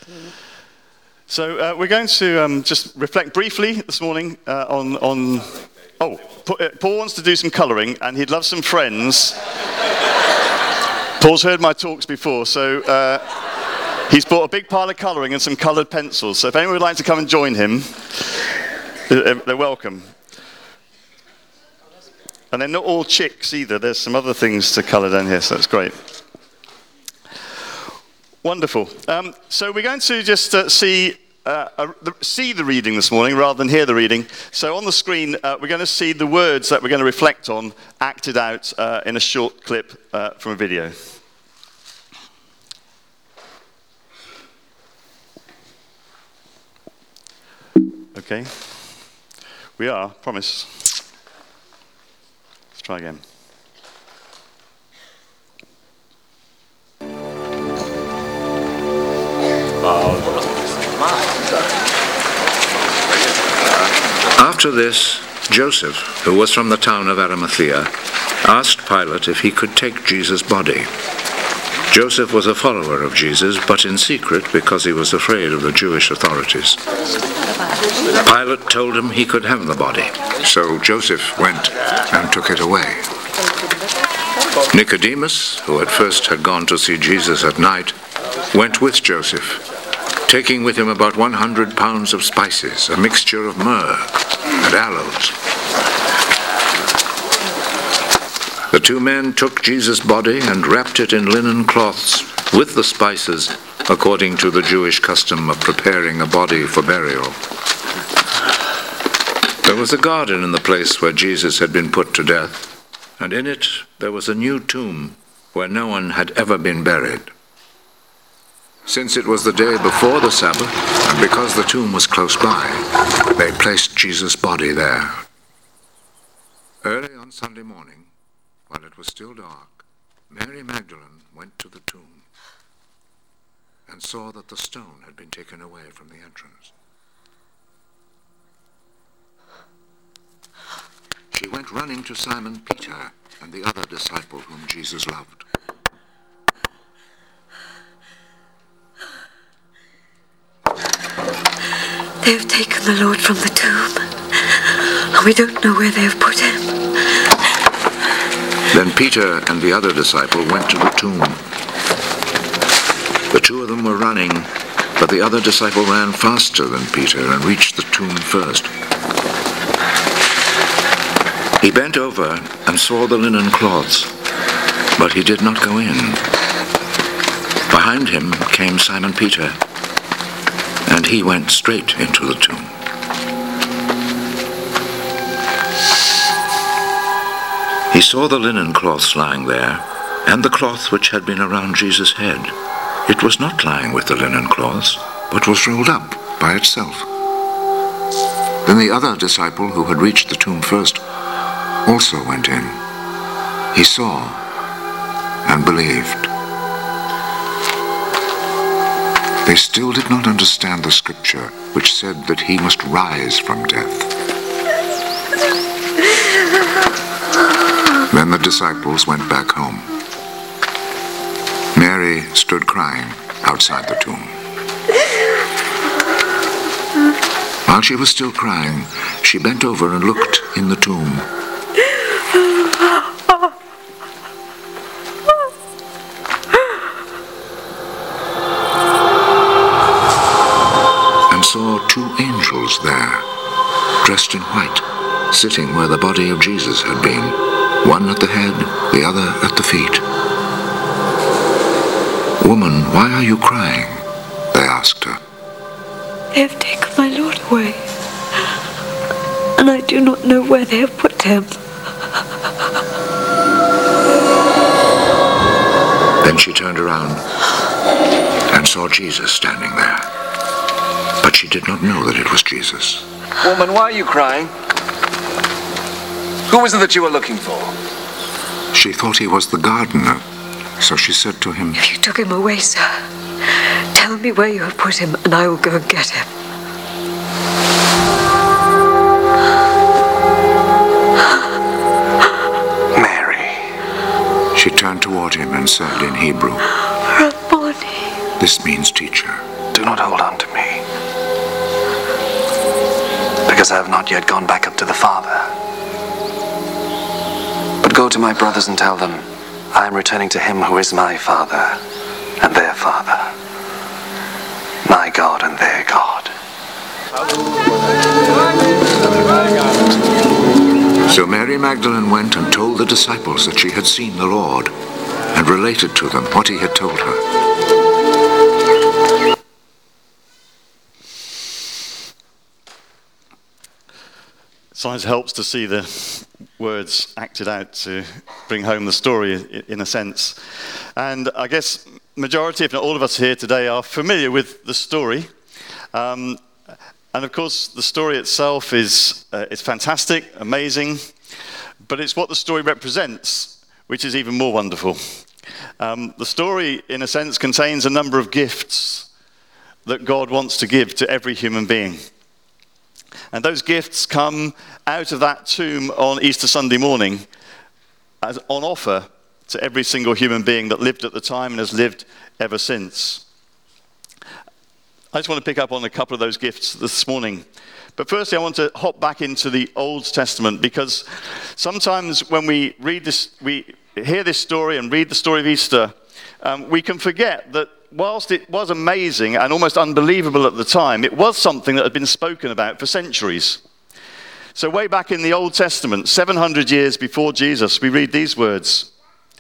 So we're going to just reflect briefly this morning on Paul wants to do some colouring, and he'd love some friends. Paul's heard my talks before, so he's bought a big pile of colouring and some coloured pencils. So if anyone would like to come and join him, they're welcome. And they're not all chicks either. There's some other things to colour down here, so that's great. Wonderful. So we're going to just see the reading this morning rather than hear the reading. So on the screen, we're going to see the words that we're going to reflect on acted out in a short clip from a video. Okay. We are, promise. Let's try again. After this, Joseph, who was from the town of Arimathea, asked Pilate if he could take Jesus' body. Joseph was a follower of Jesus, but in secret because he was afraid of the Jewish authorities. Pilate told him he could have the body, so Joseph went and took it away. Nicodemus, who at first had gone to see Jesus at night, went with Joseph, taking with him about 100 pounds of spices, a mixture of myrrh and aloes. The two men took Jesus' body and wrapped it in linen cloths with the spices, according to the Jewish custom of preparing a body for burial. There was a garden in the place where Jesus had been put to death, and in it there was a new tomb where no one had ever been buried. Since it was the day before the Sabbath, and because the tomb was close by, they placed Jesus' body there. Early on Sunday morning, while it was still dark, Mary Magdalene went to the tomb and saw that the stone had been taken away from the entrance. She went running to Simon Peter and the other disciple whom Jesus loved. They have taken the Lord from the tomb, and we don't know where they have put him. Then Peter and the other disciple went to the tomb. The two of them were running, but the other disciple ran faster than Peter and reached the tomb first. He bent over and saw the linen cloths, but he did not go in. Behind him came Simon Peter, and he went straight into the tomb. He saw the linen cloths lying there, and the cloth which had been around Jesus' head. It was not lying with the linen cloths, but was rolled up by itself. Then the other disciple, who had reached the tomb first, also went in. He saw and believed. They still did not understand the scripture which said that he must rise from death. Then the disciples went back home. Mary stood crying outside the tomb. While she was still crying, she bent over and looked in the tomb. And saw two angels there, dressed in white, sitting where the body of Jesus had been, one at the head, the other at the feet. "Woman, why are you crying?" they asked her. They have taken my Lord away, and I do not know where they have put him. Then she turned around and saw Jesus standing there, but she did not know that it was Jesus. "Woman, why are you crying? Who was it that you were looking for?" She thought he was the gardener, so she said to him, If you took him away, sir, tell me where you have put him, and I will go and get him. Mary. She turned toward him and said in Hebrew, Rabboni. "This means teacher." Do not hold on to me, because I have not yet gone back up to the Father. But go to my brothers and tell them, I am returning to him who is my Father and their Father, my God and their God. So Mary Magdalene went and told the disciples that she had seen the Lord, and related to them what he had told her. Sometimes it helps to see the words acted out to bring home the story in a sense. And I guess majority, if not all of us here today, are familiar with the story. And of course, the story itself is it's fantastic, amazing, but it's what the story represents, which is even more wonderful. The story, in a sense, contains a number of gifts that God wants to give to every human being. And those gifts come out of that tomb on Easter Sunday morning as on offer to every single human being that lived at the time and has lived ever since. I just want to pick up on a couple of those gifts this morning. But firstly, I want to hop back into the Old Testament, because sometimes when we read this, we hear this story and read the story of Easter, we can forget that whilst it was amazing and almost unbelievable at the time, it was something that had been spoken about for centuries. So way back in the Old Testament, 700 years before Jesus, we read these words.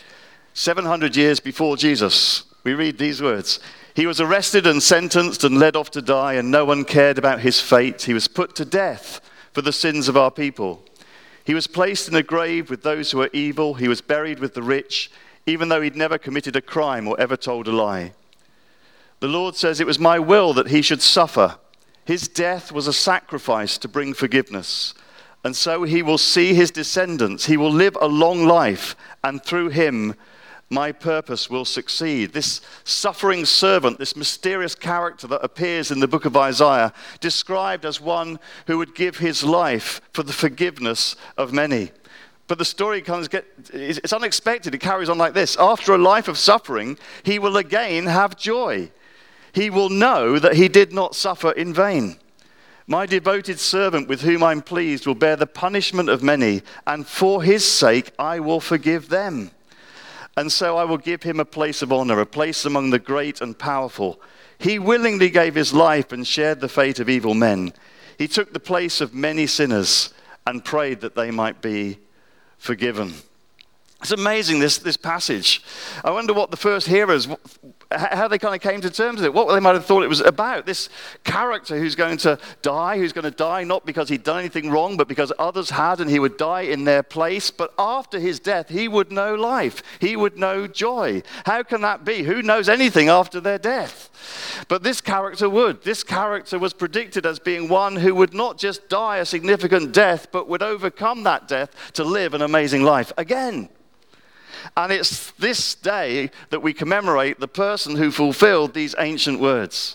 700 years before Jesus, we read these words. He was arrested and sentenced and led off to die, and no one cared about his fate. He was put to death for the sins of our people. He was placed in a grave with those who are evil. He was buried with the rich, even though he'd never committed a crime or ever told a lie. The Lord says, it was my will that he should suffer. His death was a sacrifice to bring forgiveness. And so he will see his descendants. He will live a long life, and through him, my purpose will succeed. This suffering servant, this mysterious character that appears in the book of Isaiah, described as one who would give his life for the forgiveness of many. But the story it's unexpected. It carries on like this. After a life of suffering, he will again have joy. He will know that he did not suffer in vain. My devoted servant with whom I'm pleased will bear the punishment of many, and for his sake I will forgive them. And so I will give him a place of honor, a place among the great and powerful. He willingly gave his life and shared the fate of evil men. He took the place of many sinners and prayed that they might be forgiven. It's amazing, this passage. I wonder what the first hearers, how they kind of came to terms with it, what they might have thought it was about. This character who's going to die not because he'd done anything wrong, but because others had, and he would die in their place. But after his death, he would know life. He would know joy. How can that be? Who knows anything after their death? But this character would. This character was predicted as being one who would not just die a significant death, but would overcome that death to live an amazing life again. And it's this day that we commemorate the person who fulfilled these ancient words.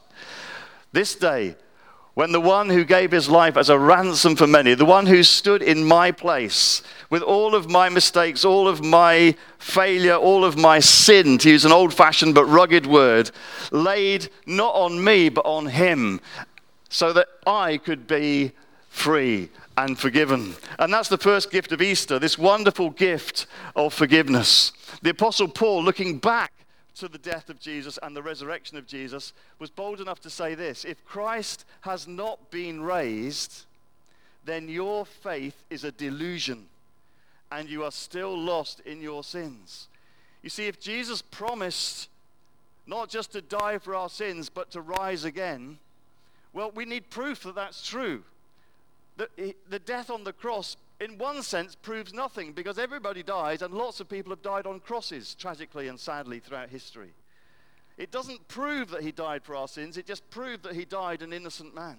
This day, when the one who gave his life as a ransom for many, the one who stood in my place, with all of my mistakes, all of my failure, all of my sin, to use an old-fashioned but rugged word, laid not on me but on him, so that I could be free and forgiven. And that's the first gift of Easter, this wonderful gift of forgiveness. The Apostle Paul, looking back to the death of Jesus and the resurrection of Jesus, was bold enough to say this: if Christ has not been raised, then your faith is a delusion, and you are still lost in your sins. You see, if Jesus promised not just to die for our sins, but to rise again, well, we need proof that that's true. The death on the cross, in one sense, proves nothing, because everybody dies, and lots of people have died on crosses, tragically and sadly, throughout history. It doesn't prove that he died for our sins, it just proved that he died an innocent man.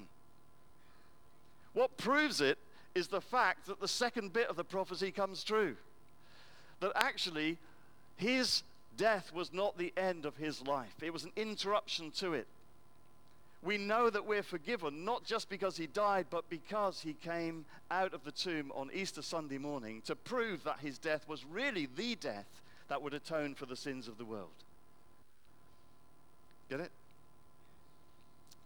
What proves it is the fact that the second bit of the prophecy comes true. That actually, his death was not the end of his life. It was an interruption to it. We know that we're forgiven, not just because he died, but because he came out of the tomb on Easter Sunday morning to prove that his death was really the death that would atone for the sins of the world. Get it?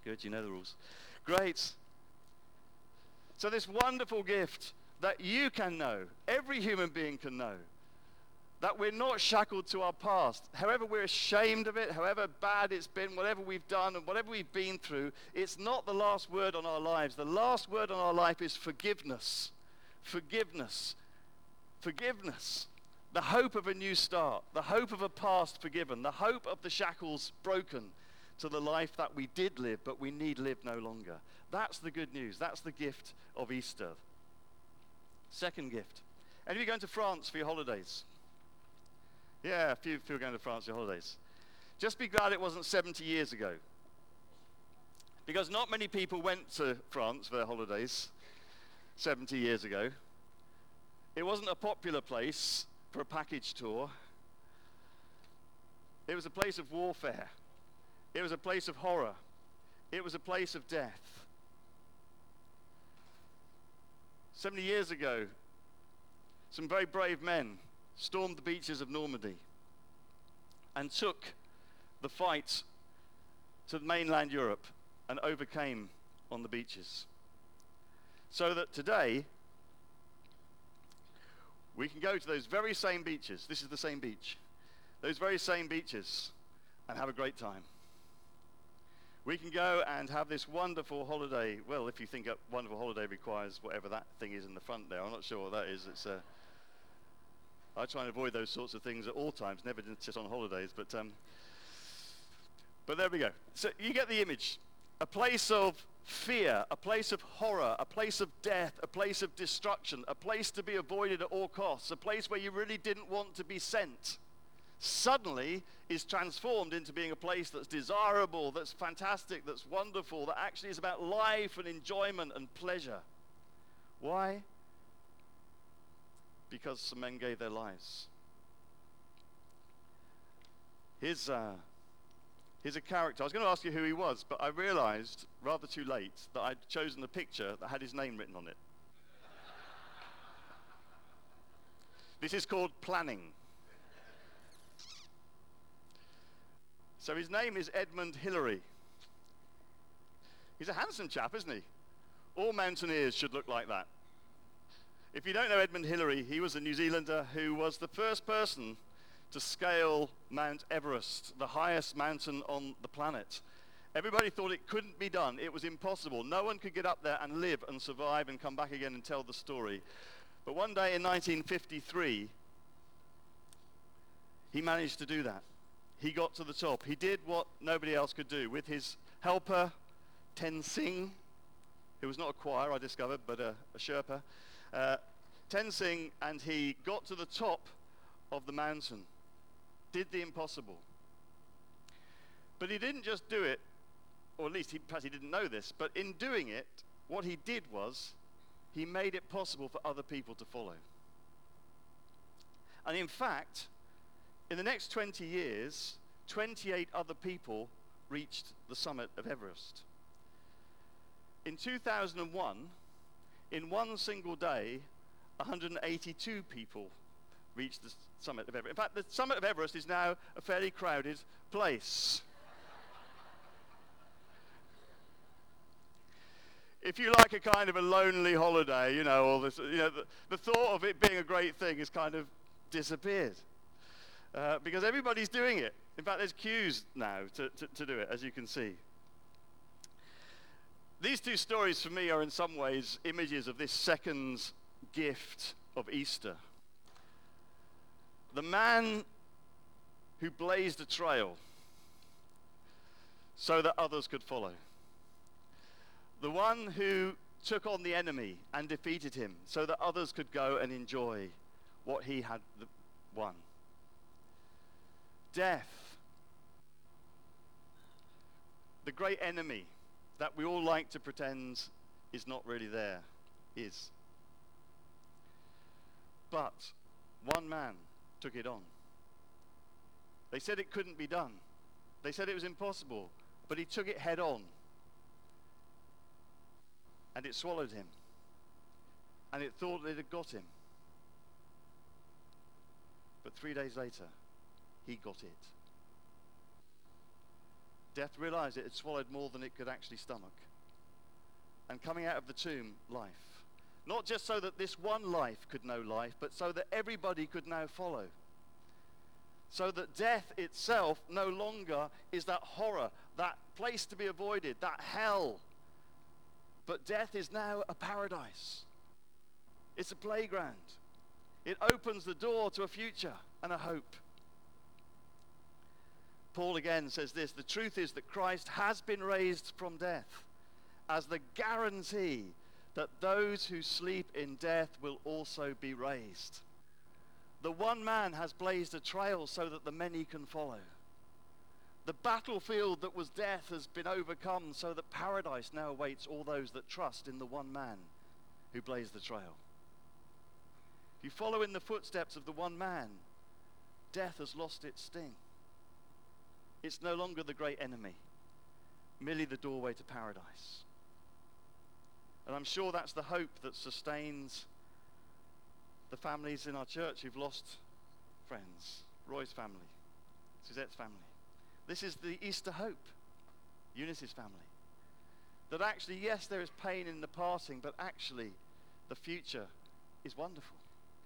Good, you know the rules. Great. So this wonderful gift that you can know, every human being can know, that we're not shackled to our past. However we're ashamed of it, however bad it's been, whatever we've done and whatever we've been through, it's not the last word on our lives. The last word on our life is forgiveness. Forgiveness. Forgiveness. The hope of a new start. The hope of a past forgiven. The hope of the shackles broken to the life that we did live, but we need live no longer. That's the good news. That's the gift of Easter. Second gift. Any of you going to France for your holidays? Yeah, a few people going to France for your holidays. Just be glad it wasn't 70 years ago. Because not many people went to France for their holidays 70 years ago. It wasn't a popular place for a package tour. It was a place of warfare. It was a place of horror. It was a place of death. 70 years ago, some very brave men stormed the beaches of Normandy and took the fight to mainland Europe and overcame on the beaches. So that today, we can go to those very same beaches. This is the same beach. Those very same beaches and have a great time. We can go and have this wonderful holiday. Well, if you think a wonderful holiday requires whatever that thing is in the front there, I'm not sure what that is. I try and avoid those sorts of things at all times, never just on holidays, but there we go. So you get the image. A place of fear, a place of horror, a place of death, a place of destruction, a place to be avoided at all costs, a place where you really didn't want to be sent, suddenly is transformed into being a place that's desirable, that's fantastic, that's wonderful, that actually is about life and enjoyment and pleasure. Why? Because some men gave their lives. Here's a character. I was going to ask you who he was, but I realized rather too late that I'd chosen a picture that had his name written on it. This is called planning. So his name is Edmund Hillary. He's a handsome chap, isn't he? All mountaineers should look like that. If you don't know Edmund Hillary, he was a New Zealander who was the first person to scale Mount Everest, the highest mountain on the planet. Everybody thought it couldn't be done. It was impossible. No one could get up there and live and survive and come back again and tell the story. But one day in 1953, he managed to do that. He got to the top. He did what nobody else could do. With his helper, Tenzing, who was not a choir, I discovered, but a Sherpa, Tenzing, and he got to the top of the mountain, did the impossible. But he didn't just do it, or at least perhaps he didn't know this, but in doing it, what he did was he made it possible for other people to follow. And in fact, in the next 20 years, 28 other people reached the summit of Everest. In 2001, in one single day, 182 people reached the summit of Everest. In fact, the summit of Everest is now a fairly crowded place. If you like a kind of a lonely holiday, or this, the thought of it being a great thing has kind of disappeared. Because everybody's doing it. In fact, there's queues now to do it, as you can see. These two stories for me are in some ways images of this second gift of Easter. The man who blazed a trail so that others could follow. The one who took on the enemy and defeated him so that others could go and enjoy what he had won. Death, the great enemy that we all like to pretend is not really there, is. But one man took it on. They said it couldn't be done. They said it was impossible, but he took it head on. And it swallowed him. And it thought it had got him. But 3 days later, he got it. Death realized it had swallowed more than it could actually stomach. And coming out of the tomb, life. Not just so that this one life could know life, but so that everybody could now follow. So that death itself no longer is that horror, that place to be avoided, that hell. But death is now a paradise. It's a playground. It opens the door to a future and a hope. Paul again says this: the truth is that Christ has been raised from death as the guarantee that those who sleep in death will also be raised. The one man has blazed a trail so that the many can follow. The battlefield that was death has been overcome so that paradise now awaits all those that trust in the one man who blazed the trail. If you follow in the footsteps of the one man, death has lost its sting. It's no longer the great enemy, merely the doorway to paradise. And I'm sure that's the hope that sustains the families in our church who've lost friends. Roy's family, Suzette's family. This is the Easter hope, Eunice's family. That actually, yes, there is pain in the parting, but actually the future is wonderful.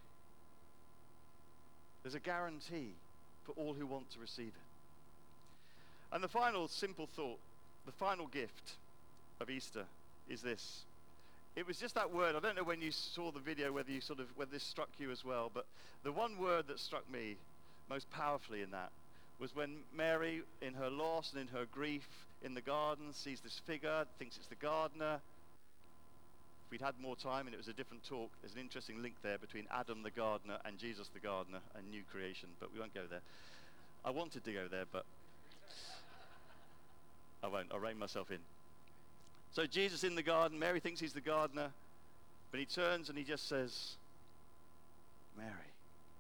There's a guarantee for all who want to receive it. And the final simple thought, the final gift of Easter is this. It was just that word. I don't know when you saw the video whether this struck you as well, but the one word that struck me most powerfully in that was when Mary, in her loss and in her grief in the garden, sees this figure, thinks it's the gardener. If we'd had more time and it was a different talk, there's an interesting link there between Adam the gardener and Jesus the gardener and new creation, but we won't go there. I wanted to go there, but I won't. I'll rein myself in. So Jesus in the garden, Mary thinks he's the gardener, but he turns and he just says, Mary.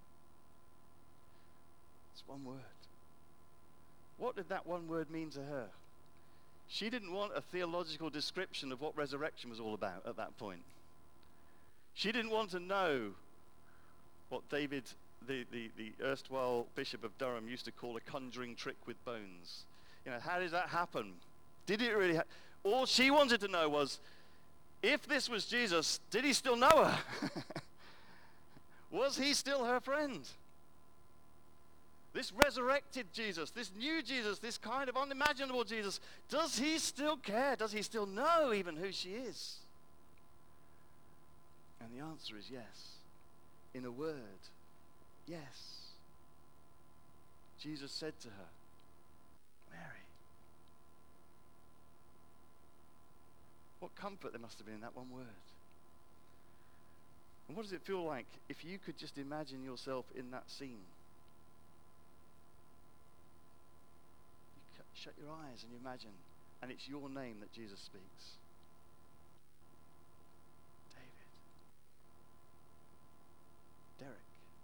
It's one word. What did that one word mean to her? She didn't want a theological description of what resurrection was all about at that point. She didn't want to know what David, the erstwhile Bishop of Durham, used to call a conjuring trick with bones. You know, how did that happen? Did it really happen? All she wanted to know was, if this was Jesus, did he still know her? Was he still her friend? This resurrected Jesus, this new Jesus, this kind of unimaginable Jesus, does he still care? Does he still know even who she is? And the answer is yes. In a word, yes. Jesus said to her, Mary. What comfort there must have been in that one word. And what does it feel like if you could just imagine yourself in that scene? You shut your eyes and you imagine, and it's your name that Jesus speaks. David. Derek.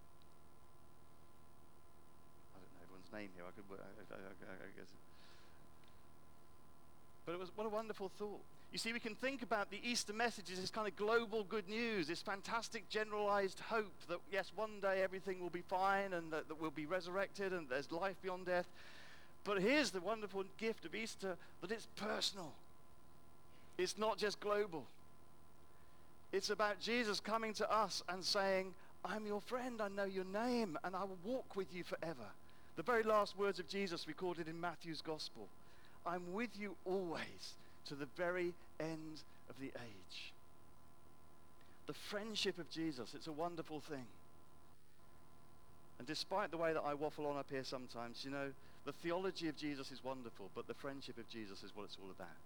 I don't know everyone's name here. I guess. But it was, what a wonderful thought. You see, we can think about the Easter message as this kind of global good news, this fantastic generalized hope that, yes, one day everything will be fine and that we'll be resurrected and there's life beyond death. But here's the wonderful gift of Easter, that it's personal. It's not just global. It's about Jesus coming to us and saying, I'm your friend, I know your name, and I will walk with you forever. The very last words of Jesus recorded in Matthew's Gospel. I'm with you always to the very end of the age. The friendship of Jesus, it's a wonderful thing. And despite the way that I waffle on up here sometimes, you know, the theology of Jesus is wonderful, but the friendship of Jesus is what it's all about.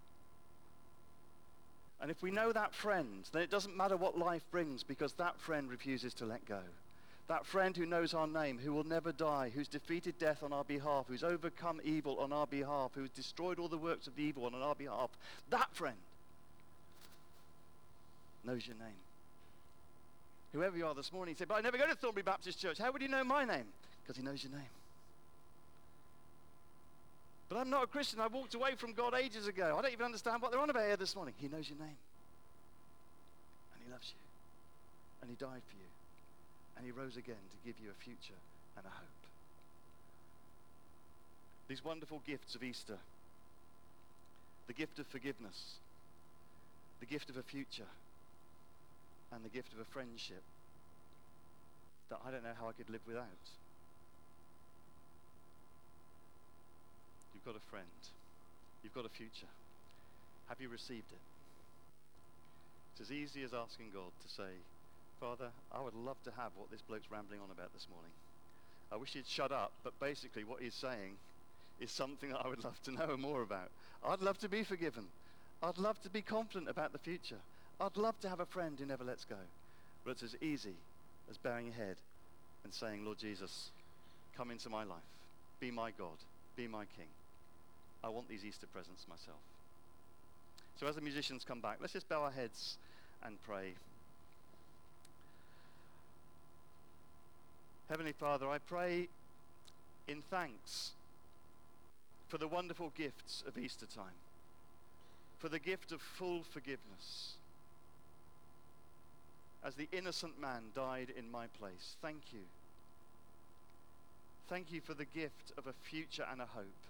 And if we know that friend, then it doesn't matter what life brings, because that friend refuses to let go. That friend who knows our name, who will never die, who's defeated death on our behalf, who's overcome evil on our behalf, who's destroyed all the works of the evil one on our behalf, that friend knows your name. Whoever you are this morning, say, but I never go to Thornbury Baptist Church. How would he know my name? Because he knows your name. But I'm not a Christian. I walked away from God ages ago. I don't even understand what they're on about here this morning. He knows your name. And he loves you. And he died for you. And he rose again to give you a future and a hope. These wonderful gifts of Easter the gift of forgiveness, the gift of a future, and the gift of a friendship that I don't know how I could live without. You've got a friend. You've got a future. Have you received it? It's as easy as asking God to say, Father, I would love to have what this bloke's rambling on about this morning. I wish he'd shut up, but basically what he's saying is something that I would love to know more about. I'd love to be forgiven. I'd love to be confident about the future. I'd love to have a friend who never lets go. But it's as easy as bowing your head and saying, Lord Jesus, come into my life. Be my God. Be my King. I want these Easter presents myself. So as the musicians come back, let's just bow our heads and pray. Heavenly Father, I pray in thanks for the wonderful gifts of Easter time, for the gift of full forgiveness. As the innocent man died in my place, thank you. Thank you for the gift of a future and a hope.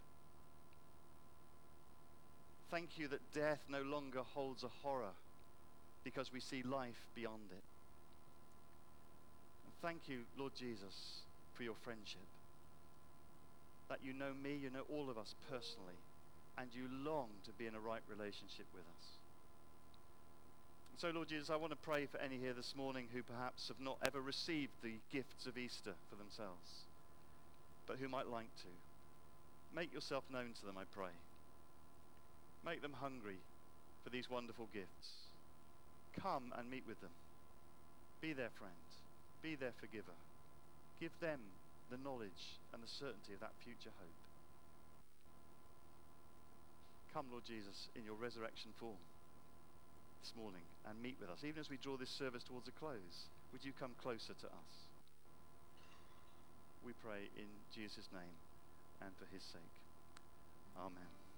Thank you that death no longer holds a horror because we see life beyond it. And thank you, Lord Jesus, for your friendship. That you know me, you know all of us personally, and you long to be in a right relationship with us. And so, Lord Jesus, I want to pray for any here this morning who perhaps have not ever received the gifts of Easter for themselves, but who might like to. Make yourself known to them, I pray. Make them hungry for these wonderful gifts. Come and meet with them. Be their friend. Be their forgiver. Give them the knowledge and the certainty of that future hope. Come, Lord Jesus, in your resurrection form this morning and meet with us. Even as we draw this service towards a close, would you come closer to us? We pray in Jesus' name and for his sake. Amen.